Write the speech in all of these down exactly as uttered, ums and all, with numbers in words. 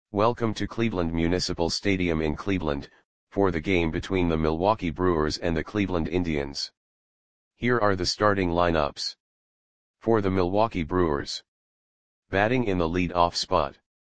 Welcome to Cleveland Municipal Stadium in Cleveland, for the game between the Milwaukee Brewers and the Cleveland Indians. Here are the starting lineups. For the Milwaukee Brewers. Batting in the lead-off spot.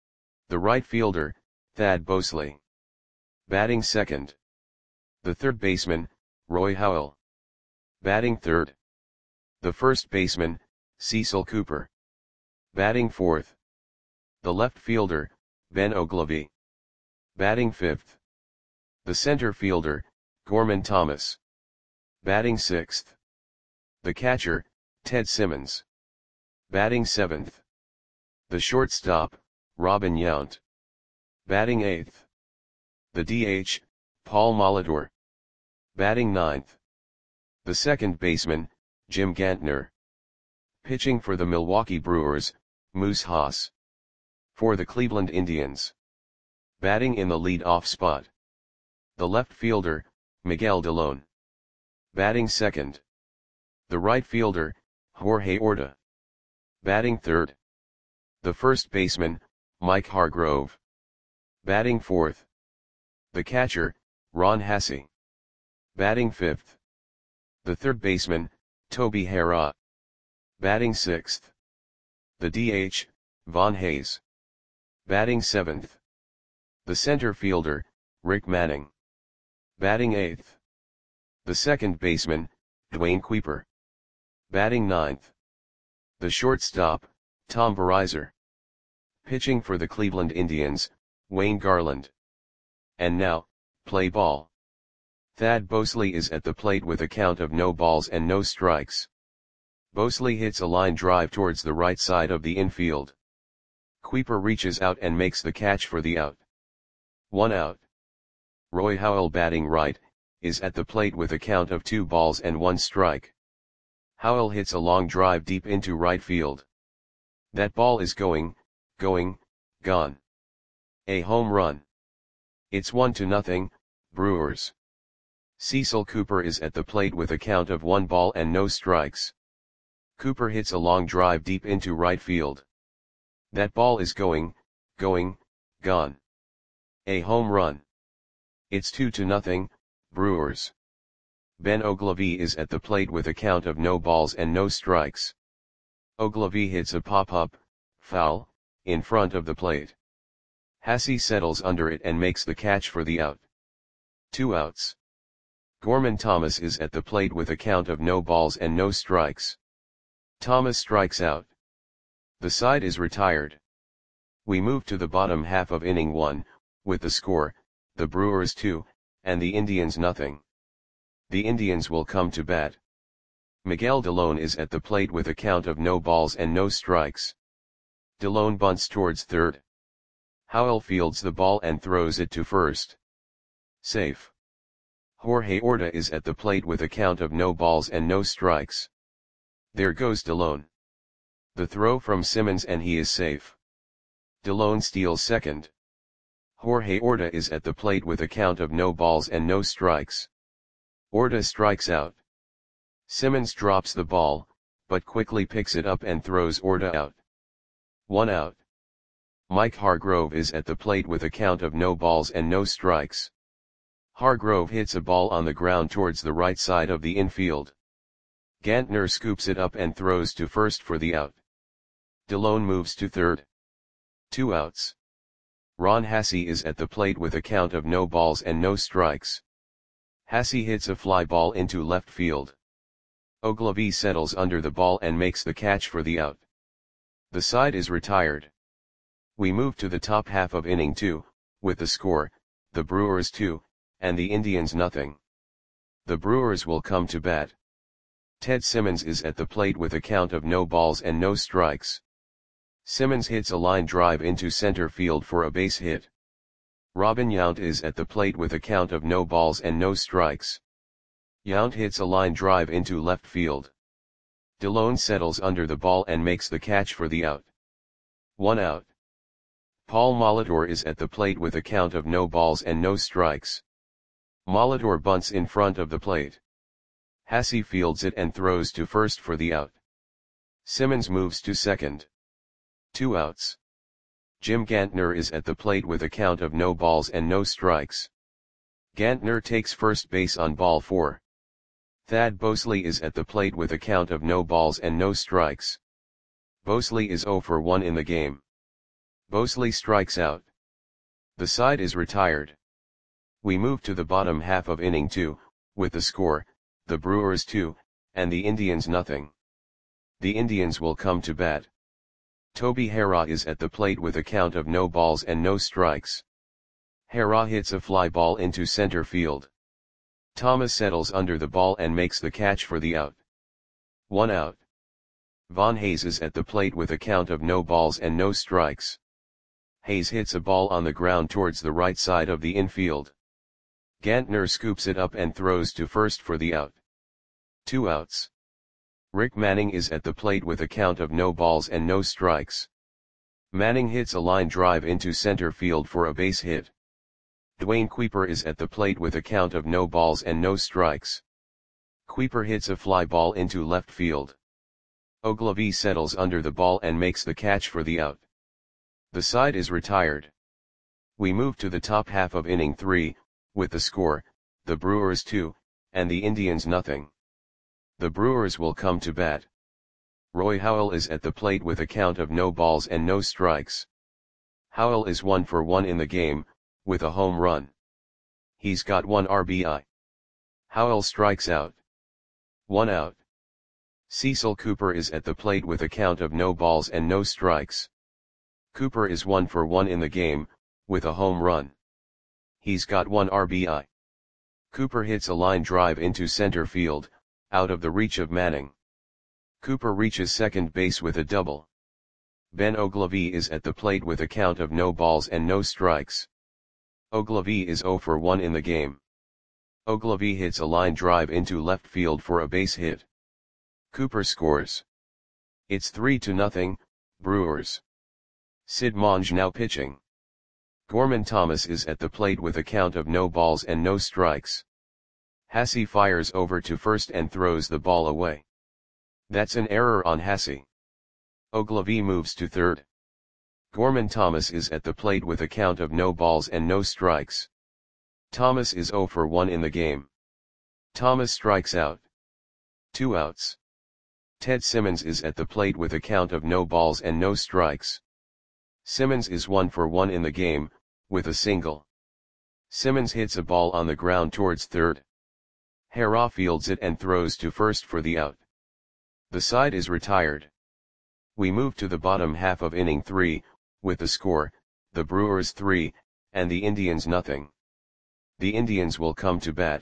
The right fielder, Thad Bosley. Batting second. The third baseman, Roy Howell. Batting third. The first baseman, Cecil Cooper. Batting fourth. The left fielder, Ben Oglivie. Batting fifth. The center fielder, Gorman Thomas. Batting sixth. The catcher, Ted Simmons. Batting seventh. The shortstop, Robin Yount. Batting eighth. The D H, Paul Molitor. Batting ninth. The second baseman, Jim Gantner. Pitching for the Milwaukee Brewers, Moose Haas. For the Cleveland Indians. Batting in the lead-off spot. The left fielder, Miguel Delone. Batting second. The right fielder, Jorge Orta. Batting third. The first baseman, Mike Hargrove. Batting fourth. The catcher, Ron Hassey. Batting fifth. The third baseman, Toby Harrah. Batting sixth. The D H, Von Hayes. Batting seventh. The center fielder, Rick Manning. Batting eighth. The second baseman, Dwayne Kuiper. Batting ninth. The shortstop, Tom Bereiser. Pitching for the Cleveland Indians, Wayne Garland. And now, play ball. Thad Bosley is at the plate with a count of no balls and no strikes. Bosley hits a line drive towards the right side of the infield. Kuiper reaches out and makes the catch for the out. One out. Roy Howell, batting right, is at the plate with a count of two balls and one strike. Howell hits a long drive deep into right field. That ball is going, going, gone. A home run. It's one to nothing, Brewers. Cecil Cooper is at the plate with a count of one ball and no strikes. Cooper hits a long drive deep into right field. That ball is going, going, gone. A home run. It's two to nothing, Brewers. Ben Oglivie is at the plate with a count of no balls and no strikes. Oglivie hits a pop-up, foul, in front of the plate. Hassey settles under it and makes the catch for the out. Two outs. Gorman Thomas is at the plate with a count of no balls and no strikes. Thomas strikes out. The side is retired. We move to the bottom half of inning one, with the score, the Brewers two, and the Indians nothing. The Indians will come to bat. Miguel Delone is at the plate with a count of no balls and no strikes. Delone bunts towards third. Howell fields the ball and throws it to first. Safe. Jorge Orta is at the plate with a count of no balls and no strikes. There goes Delone. The throw from Simmons and he is safe. Delone steals second. Jorge Orta is at the plate with a count of no balls and no strikes. Orta strikes out. Simmons drops the ball, but quickly picks it up and throws Orta out. One out. Mike Hargrove is at the plate with a count of no balls and no strikes. Hargrove hits a ball on the ground towards the right side of the infield. Gantner scoops it up and throws to first for the out. Delone moves to third. Two outs. Ron Hassey is at the plate with a count of no balls and no strikes. Hassey hits a fly ball into left field. Oglivie settles under the ball and makes the catch for the out. The side is retired. We move to the top half of inning two, with the score, the Brewers two, and the Indians nothing. The Brewers will come to bat. Ted Simmons is at the plate with a count of no balls and no strikes. Simmons hits a line drive into center field for a base hit. Robin Yount is at the plate with a count of no balls and no strikes. Yount hits a line drive into left field. Delone settles under the ball and makes the catch for the out. One out. Paul Molitor is at the plate with a count of no balls and no strikes. Molitor bunts in front of the plate. Hassey fields it and throws to first for the out. Simmons moves to second. Two outs. Jim Gantner is at the plate with a count of no balls and no strikes. Gantner takes first base on ball four. Thad Bosley is at the plate with a count of no balls and no strikes. Bosley is zero for one in the game. Bosley strikes out. The side is retired. We move to the bottom half of inning two, with the score, the Brewers two, and the Indians nothing. The Indians will come to bat. Toby Harrah is at the plate with a count of no balls and no strikes. Harrah hits a fly ball into center field. Thomas settles under the ball and makes the catch for the out. One out. Von Hayes is at the plate with a count of no balls and no strikes. Hayes hits a ball on the ground towards the right side of the infield. Gantner scoops it up and throws to first for the out. Two outs. Rick Manning is at the plate with a count of no balls and no strikes. Manning hits a line drive into center field for a base hit. Dwayne Kuiper is at the plate with a count of no balls and no strikes. Kuiper hits a fly ball into left field. Ogilvie settles under the ball and makes the catch for the out. The side is retired. We move to the top half of inning three, with the score, the Brewers two, and the Indians nothing. The Brewers will come to bat. Roy Howell is at the plate with a count of no balls and no strikes. Howell is one for one in the game, with a home run. He's got one R B I. Howell strikes out. One out. Cecil Cooper is at the plate with a count of no balls and no strikes. Cooper is one for one in the game, with a home run. He's got one R B I. Cooper hits a line drive into center field, out of the reach of Manning. Cooper reaches second base with a double. Ben Ogilvie is at the plate with a count of no balls and no strikes. Ogilvie is zero for one in the game. Ogilvie hits a line drive into left field for a base hit. Cooper scores. It's three to nothing, Brewers. Sid Monge now pitching. Gorman Thomas is at the plate with a count of no balls and no strikes. Hasse fires over to first and throws the ball away. That's an error on Hasse. Ogilvie moves to third. Gorman Thomas is at the plate with a count of no balls and no strikes. Thomas is zero for one in the game. Thomas strikes out. Two outs. Ted Simmons is at the plate with a count of no balls and no strikes. Simmons is one for one in the game, with a single. Simmons hits a ball on the ground towards third. Harrah fields it and throws to first for the out. The side is retired. We move to the bottom half of inning three, with the score, the Brewers three, and the Indians nothing. The Indians will come to bat.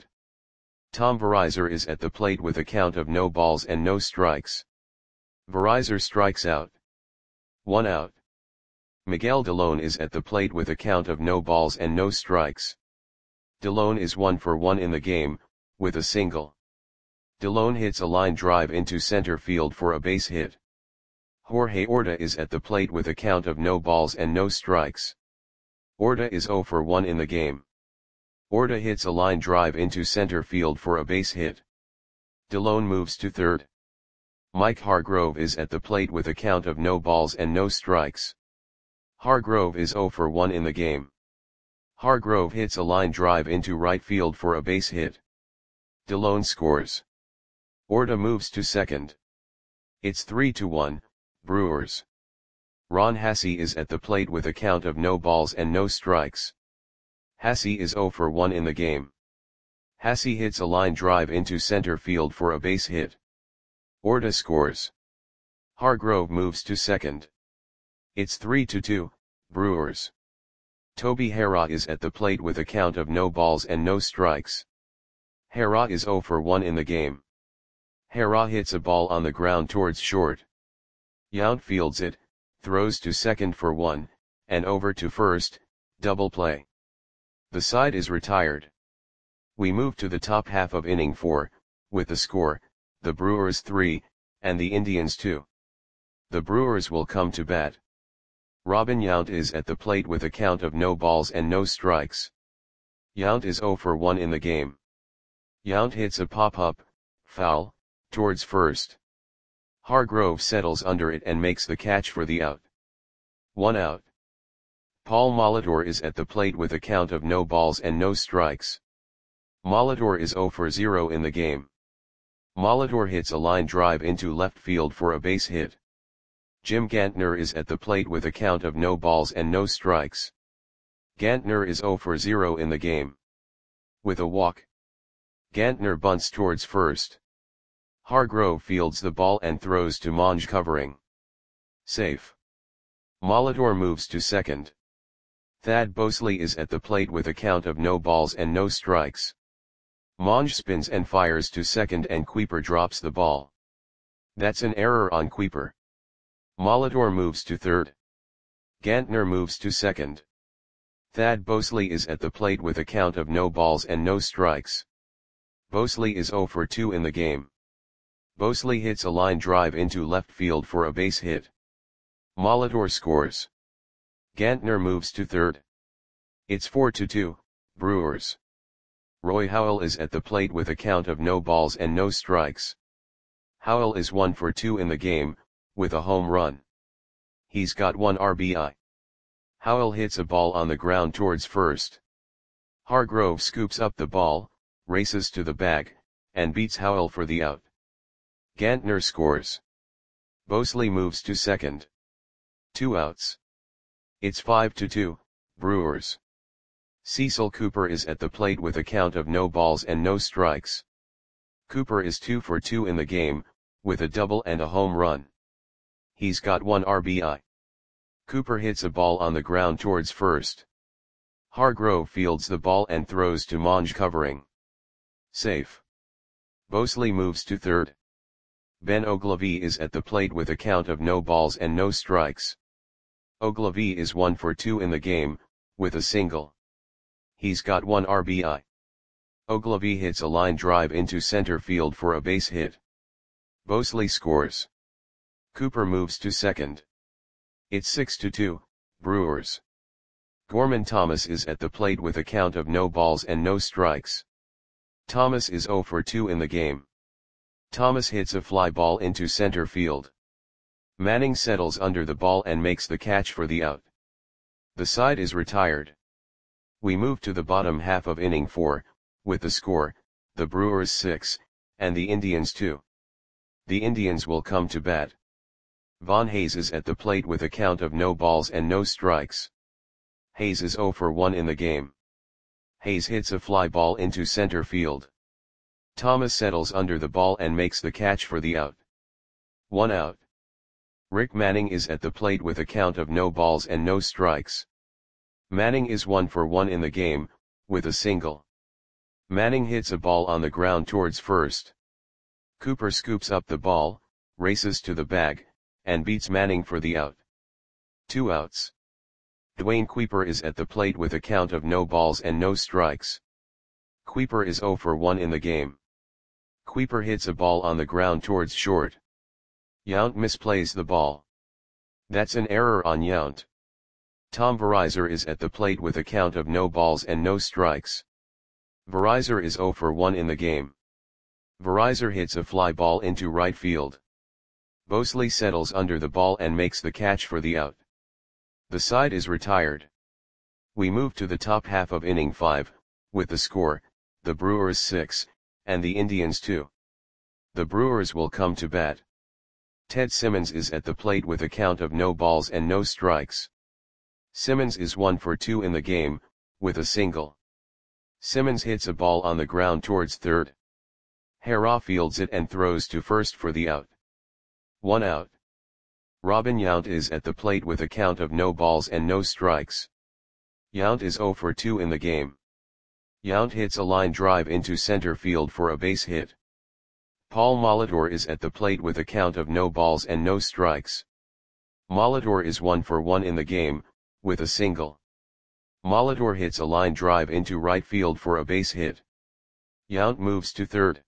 Tom Verizur is at the plate with a count of no balls and no strikes. Verizur strikes out. One out. Miguel Delone is at the plate with a count of no balls and no strikes. Delone is one for one in the game, with a single. Delone hits a line drive into center field for a base hit. Jorge Orta is at the plate with a count of no balls and no strikes. Orta is zero for one in the game. Orta hits a line drive into center field for a base hit. Delone moves to third. Mike Hargrove is at the plate with a count of no balls and no strikes. Hargrove is zero for one in the game. Hargrove hits a line drive into right field for a base hit. Delone scores. Orta moves to second. It's three to one, Brewers. Ron Hasse is at the plate with a count of no balls and no strikes. Hasse is zero for one in the game. Hasse hits a line drive into center field for a base hit. Orta scores. Hargrove moves to second. It's three to two, Brewers. Toby Harrah is at the plate with a count of no balls and no strikes. Harrah is zero for one in the game. Harrah hits a ball on the ground towards short. Yount fields it, throws to second for one, and over to first, double play. The side is retired. We move to the top half of inning four, with the score, the Brewers three, and the Indians two. The Brewers will come to bat. Robin Yount is at the plate with a count of no balls and no strikes. Yount is zero for one in the game. Yount hits a pop-up, foul, towards first. Hargrove settles under it and makes the catch for the out. One out. Paul Molitor is at the plate with a count of no balls and no strikes. Molitor is zero for zero in the game. Molitor hits a line drive into left field for a base hit. Jim Gantner is at the plate with a count of no balls and no strikes. Gantner is zero for zero in the game. With a walk, Gantner bunts towards first. Hargrove fields the ball and throws to Monge covering. Safe. Molitor moves to second. Thad Bosley is at the plate with a count of no balls and no strikes. Monge spins and fires to second and Kuiper drops the ball. That's an error on Kuiper. Molitor moves to third. Gantner moves to second. Thad Bosley is at the plate with a count of no balls and no strikes. Bosley is zero for two in the game. Bosley hits a line drive into left field for a base hit. Molitor scores. Gantner moves to third. It's four to two, Brewers. Roy Howell is at the plate with a count of no balls and no strikes. Howell is one for two in the game, with a home run. He's got one R B I. Howell hits a ball on the ground towards first. Hargrove scoops up the ball, races to the bag, and beats Howell for the out. Gantner scores. Bosley moves to second. Two outs. It's five to two, Brewers. Cecil Cooper is at the plate with a count of no balls and no strikes. Cooper is two for two in the game, with a double and a home run. He's got one R B I. Cooper hits a ball on the ground towards first. Hargrove fields the ball and throws to Monge covering. Safe. Bosley moves to third. Ben Ogilvie is at the plate with a count of no balls and no strikes. Ogilvie is one for two in the game, with a single. He's got one R B I. Ogilvie hits a line drive into center field for a base hit. Bosley scores. Cooper moves to second. It's six to two, Brewers. Gorman Thomas is at the plate with a count of no balls and no strikes. Thomas is zero for two in the game. Thomas hits a fly ball into center field. Manning settles under the ball and makes the catch for the out. The side is retired. We move to the bottom half of inning four, with the score, the Brewers six, and the Indians two. The Indians will come to bat. Von Hayes is at the plate with a count of no balls and no strikes. Hayes is zero for one in the game. Hayes hits a fly ball into center field. Thomas settles under the ball and makes the catch for the out. One out. Rick Manning is at the plate with a count of no balls and no strikes. Manning is one for one in the game, with a single. Manning hits a ball on the ground towards first. Cooper scoops up the ball, races to the bag, and beats Manning for the out. Two outs. Dwayne Kuiper is at the plate with a count of no balls and no strikes. Kuiper is zero for one in the game. Kuiper hits a ball on the ground towards short. Yount misplays the ball. That's an error on Yount. Tom Verizor is at the plate with a count of no balls and no strikes. Verizor is zero for one in the game. Verizor hits a fly ball into right field. Bosley settles under the ball and makes the catch for the out. The side is retired. We move to the top half of inning five, with the score, the Brewers six, and the Indians two. The Brewers will come to bat. Ted Simmons is at the plate with a count of no balls and no strikes. Simmons is one for two in the game, with a single. Simmons hits a ball on the ground towards third. Harrah fields it and throws to first for the out. One out. Robin Yount is at the plate with a count of no balls and no strikes. Yount is zero for two in the game. Yount hits a line drive into center field for a base hit. Paul Molitor is at the plate with a count of no balls and no strikes. Molitor is one for one in the game, with a single. Molitor hits a line drive into right field for a base hit. Yount moves to third.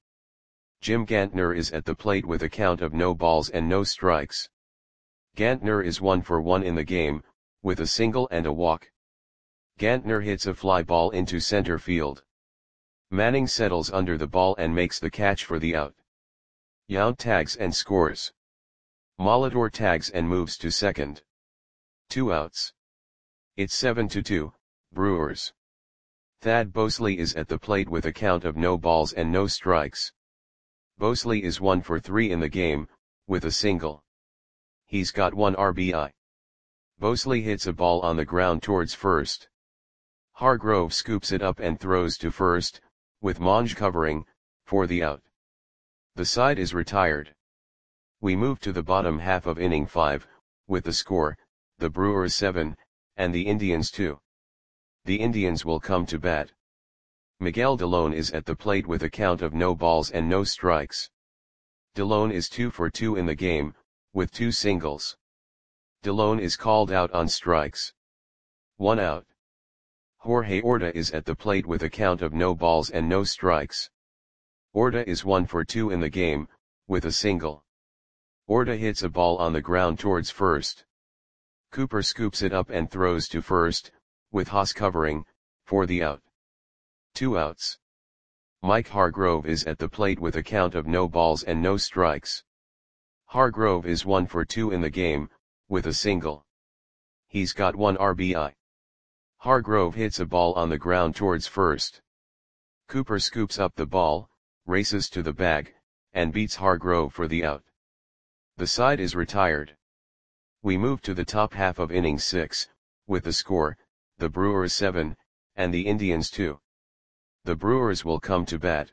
Jim Gantner is at the plate with a count of no balls and no strikes. Gantner is one for one in the game, with a single and a walk. Gantner hits a fly ball into center field. Manning settles under the ball and makes the catch for the out. Yount tags and scores. Molitor tags and moves to second. Two outs. It's seven to two, Brewers. Thad Bosley is at the plate with a count of no balls and no strikes. Bosley is one for three in the game, with a single. He's got one R B I. Bosley hits a ball on the ground towards first. Hargrove scoops it up and throws to first, with Monge covering, for the out. The side is retired. We move to the bottom half of inning five, with the score, the Brewers seven, and the Indians two. The Indians will come to bat. Miguel Delone is at the plate with a count of no balls and no strikes. Delone is two for two in the game, with two singles. Delone is called out on strikes. One out. Jorge Orta is at the plate with a count of no balls and no strikes. Orta is one for two in the game, with a single. Orta hits a ball on the ground towards first. Cooper scoops it up and throws to first, with Haas covering, for the out. Two outs. Mike Hargrove is at the plate with a count of no balls and no strikes. Hargrove is one for two in the game, with a single. He's got one R B I. Hargrove hits a ball on the ground towards first. Cooper scoops up the ball, races to the bag, and beats Hargrove for the out. The side is retired. We move to the top half of inning six, with the score, the Brewers seven, and the Indians two. The Brewers will come to bat.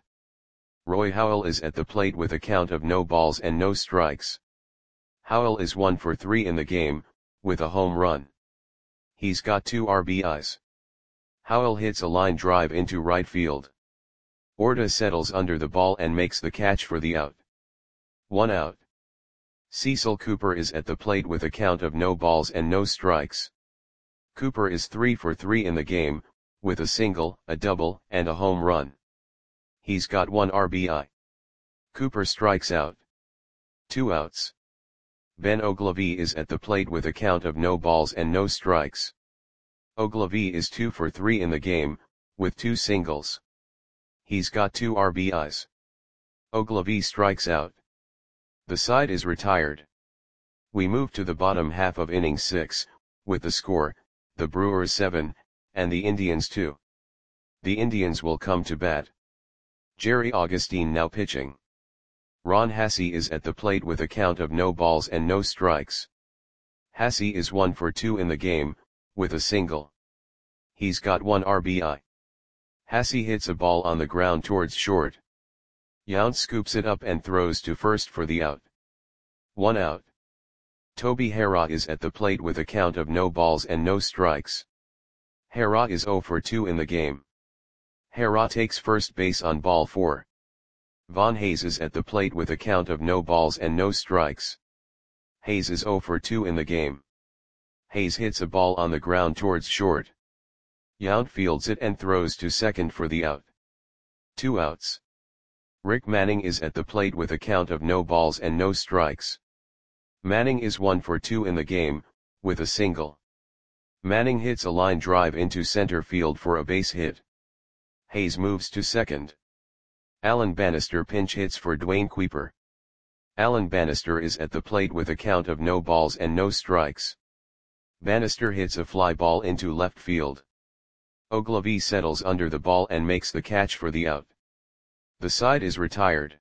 Roy Howell is at the plate with a count of no balls and no strikes. Howell is one for three in the game, with a home run. He's got two R B Is. Howell hits a line drive into right field. Orta settles under the ball and makes the catch for the out. One out. Cecil Cooper is at the plate with a count of no balls and no strikes. Cooper is three for three in the game, with a single, a double, and a home run. He's got one R B I. Cooper strikes out. Two outs. Ben Ogilvie is at the plate with a count of no balls and no strikes. Ogilvie is two for three in the game, with two singles. He's got two R B Is. Ogilvie strikes out. The side is retired. We move to the bottom half of inning six, with the score, the Brewers seven, and the Indians two. The Indians will come to bat. Jerry Augustine now pitching. Ron Hassey is at the plate with a count of no balls and no strikes. Hassey is one for two in the game, with a single. He's got one R B I. Hassey hits a ball on the ground towards short. Yount scoops it up and throws to first for the out. One out. Toby Harrah is at the plate with a count of no balls and no strikes. Harrah is zero for two in the game. Harrah takes first base on ball four. Von Hayes is at the plate with a count of no balls and no strikes. Hayes is zero for two in the game. Hayes hits a ball on the ground towards short. Yount fields it and throws to second for the out. Two outs. Rick Manning is at the plate with a count of no balls and no strikes. Manning is one for two in the game, with a single. Manning hits a line drive into center field for a base hit. Hayes moves to second. Alan Bannister pinch hits for Dwayne Kuiper. Alan Bannister is at the plate with a count of no balls and no strikes. Bannister hits a fly ball into left field. Ogilvie settles under the ball and makes the catch for the out. The side is retired.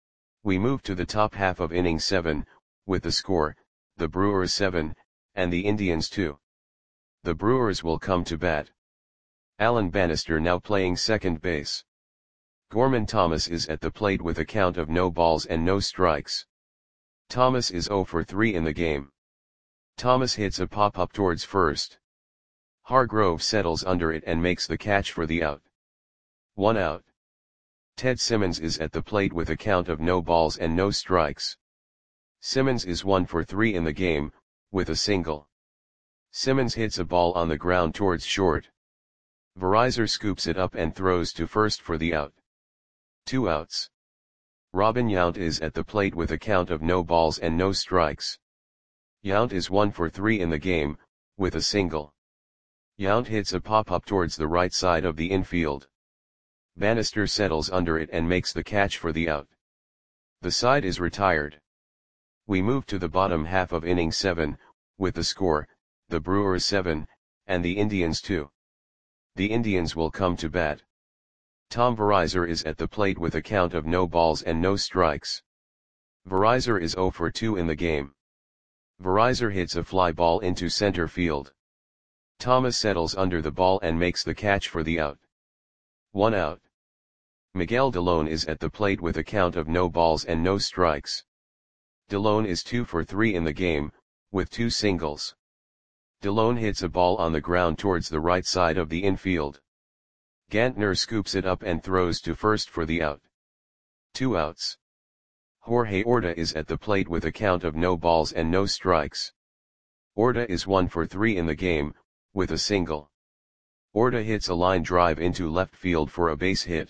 We move to the top half of inning seven, with the score, the Brewers seven, and the Indians two. The Brewers will come to bat. Alan Bannister now playing second base. Gorman Thomas is at the plate with a count of no balls and no strikes. Thomas is zero for three in the game. Thomas hits a pop-up towards first. Hargrove settles under it and makes the catch for the out. One out. Ted Simmons is at the plate with a count of no balls and no strikes. Simmons is one for three in the game, with a single. Simmons hits a ball on the ground towards short. Verizor scoops it up and throws to first for the out. Two outs. Robin Yount is at the plate with a count of no balls and no strikes. Yount is one for three in the game, with a single. Yount hits a pop-up towards the right side of the infield. Bannister settles under it and makes the catch for the out. The side is retired. We move to the bottom half of inning seven, with the score, the Brewers seven, and the Indians two. The Indians will come to bat. Tom Verizor is at the plate with a count of no balls and no strikes. Verizor is zero for two in the game. Verizor hits a fly ball into center field. Thomas settles under the ball and makes the catch for the out. One out. Miguel Delone is at the plate with a count of no balls and no strikes. Delone is two for three in the game, with two singles. Delone hits a ball on the ground towards the right side of the infield. Gantner scoops it up and throws to first for the out. Two outs. Jorge Orta is at the plate with a count of no balls and no strikes. Orta is one for three in the game, with a single. Orta hits a line drive into left field for a base hit.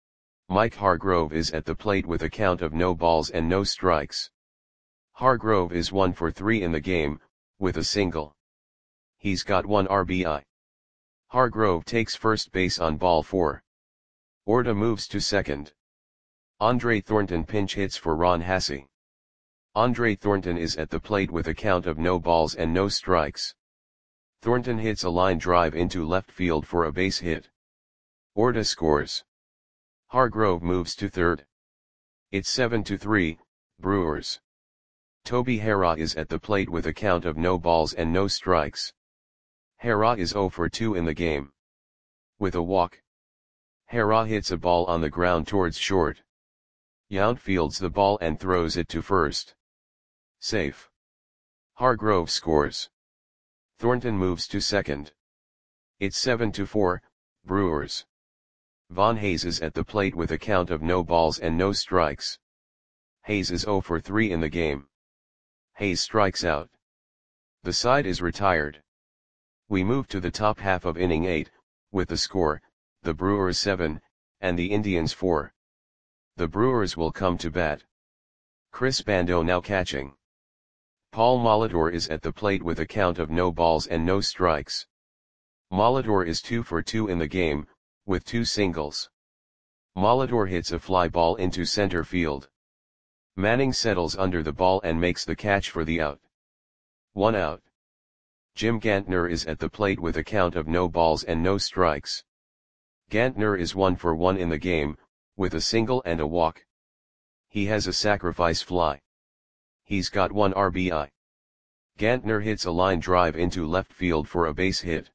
Mike Hargrove is at the plate with a count of no balls and no strikes. Hargrove is one for three in the game, with a single. He's got one R B I. Hargrove takes first base on ball four. Orta moves to second. Andre Thornton pinch hits for Ron Hassey. Andre Thornton is at the plate with a count of no balls and no strikes. Thornton hits a line drive into left field for a base hit. Orta scores. Hargrove moves to third. It's seven to three, Brewers. Toby Harrah is at the plate with a count of no balls and no strikes. Harrah is zero for two in the game. With a walk. Harrah hits a ball on the ground towards short. Yount fields the ball and throws it to first. Safe. Hargrove scores. Thornton moves to second. It's seven to four, Brewers. Von Hayes is at the plate with a count of no balls and no strikes. Hayes is zero for three in the game. Hayes strikes out. The side is retired. We move to the top half of inning eight, with the score, the Brewers seven, and the Indians four. The Brewers will come to bat. Chris Bando now catching. Paul Molitor is at the plate with a count of no balls and no strikes. Molitor is two for two in the game, with two singles. Molitor hits a fly ball into center field. Manning settles under the ball and makes the catch for the out. One out. Jim Gantner is at the plate with a count of no balls and no strikes. Gantner is one for one in the game, with a single and a walk. He has a sacrifice fly. He's got one R B I. Gantner hits a line drive into left field for a base hit.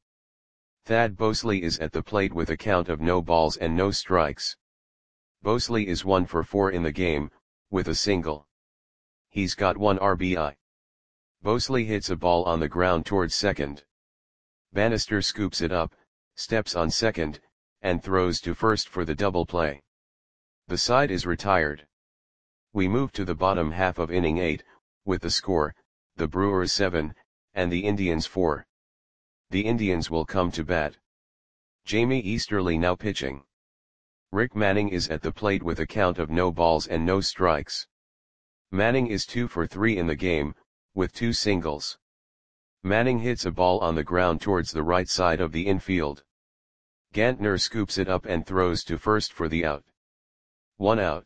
Thad Bosley is at the plate with a count of no balls and no strikes. Bosley is one for four in the game, with a single. He's got one R B I. Bosley hits a ball on the ground towards second. Bannister scoops it up, steps on second, and throws to first for the double play. The side is retired. We move to the bottom half of inning eight, with the score, the Brewers seven, and the Indians four. The Indians will come to bat. Jamie Easterly now pitching. Rick Manning is at the plate with a count of no balls and no strikes. Manning is two for three in the game, with two singles. Manning hits a ball on the ground towards the right side of the infield. Gantner scoops it up and throws to first for the out. One out.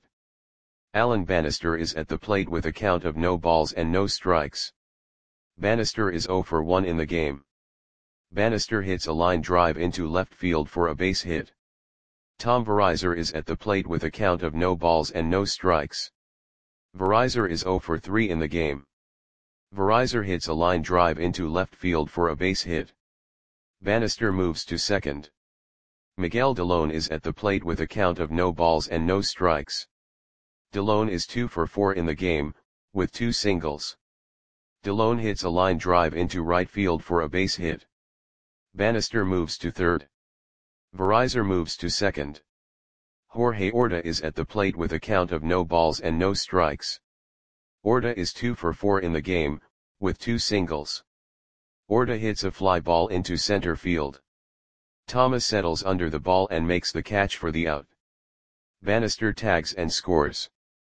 Alan Bannister is at the plate with a count of no balls and no strikes. Bannister is zero for one in the game. Bannister hits a line drive into left field for a base hit. Tom Verizor is at the plate with a count of no balls and no strikes. Verizor is zero for three in the game. Verizor hits a line drive into left field for a base hit. Bannister moves to second. Miguel Delone is at the plate with a count of no balls and no strikes. Delone is two for four in the game, with two singles. Delone hits a line drive into right field for a base hit. Bannister moves to third. Verizor moves to second. Jorge Orta is at the plate with a count of no balls and no strikes. Orta is two for four in the game, with two singles. Orta hits a fly ball into center field. Thomas settles under the ball and makes the catch for the out. Bannister tags and scores.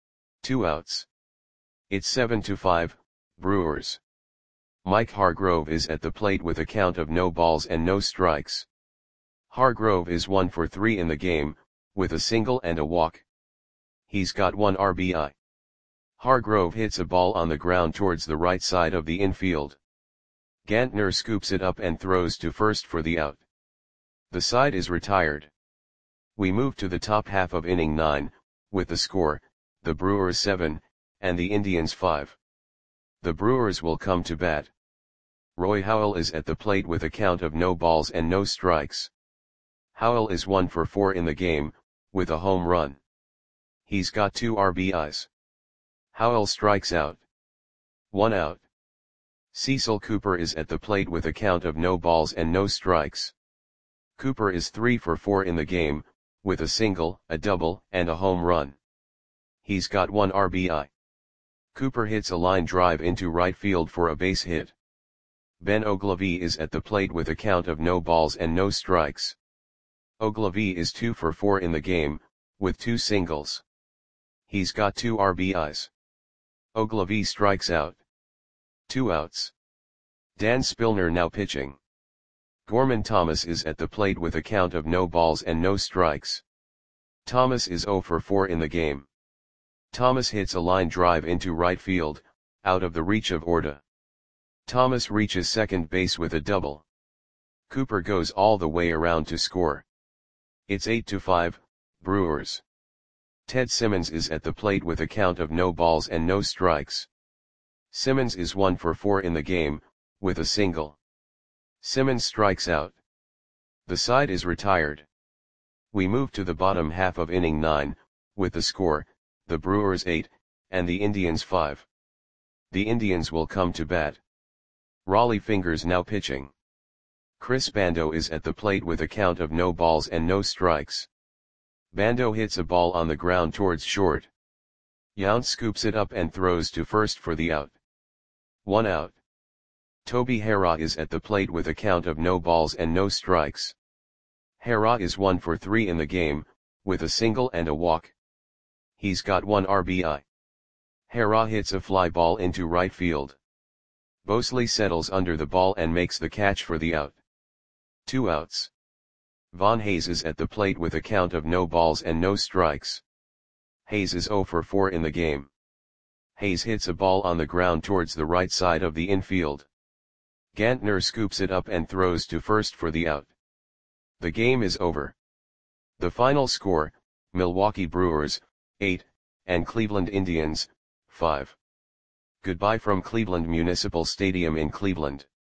Two outs. It's seven to five, Brewers. Mike Hargrove is at the plate with a count of no balls and no strikes. Hargrove is one for three in the game, with a single and a walk. He's got one R B I. Hargrove hits a ball on the ground towards the right side of the infield. Gantner scoops it up and throws to first for the out. The side is retired. We move to the top half of inning nine, with the score, the Brewers seven, and the Indians five. The Brewers will come to bat. Roy Howell is at the plate with a count of no balls and no strikes. Howell is one for four in the game, with a home run. He's got two R B Is. Howell strikes out. One out. Cecil Cooper is at the plate with a count of no balls and no strikes. Cooper is three for four in the game, with a single, a double, and a home run. He's got one R B I. Cooper hits a line drive into right field for a base hit. Ben Oglivie is at the plate with a count of no balls and no strikes. Oglivie is two for four in the game, with two singles. He's got two R B Is. Oglivie strikes out. Two outs. Dan Spillner now pitching. Gorman Thomas is at the plate with a count of no balls and no strikes. Thomas is zero for four in the game. Thomas hits a line drive into right field, out of the reach of Orta. Thomas reaches second base with a double. Cooper goes all the way around to score. It's eight to five, Brewers. Ted Simmons is at the plate with a count of no balls and no strikes. Simmons is one for four in the game, with a single. Simmons strikes out. The side is retired. We move to the bottom half of inning nine, with the score, the Brewers eight, and the Indians five. The Indians will come to bat. Rollie Fingers now pitching. Chris Bando is at the plate with a count of no balls and no strikes. Bando hits a ball on the ground towards short. Yount scoops it up and throws to first for the out. One out. Toby Harrah is at the plate with a count of no balls and no strikes. Harrah is one for three in the game, with a single and a walk. He's got one R B I. Harrah hits a fly ball into right field. Bosley settles under the ball and makes the catch for the out. Two outs. Von Hayes is at the plate with a count of no balls and no strikes. Hayes is zero for four in the game. Hayes hits a ball on the ground towards the right side of the infield. Gantner scoops it up and throws to first for the out. The game is over. The final score, Milwaukee Brewers, eight, and Cleveland Indians, five. Goodbye from Cleveland Municipal Stadium in Cleveland.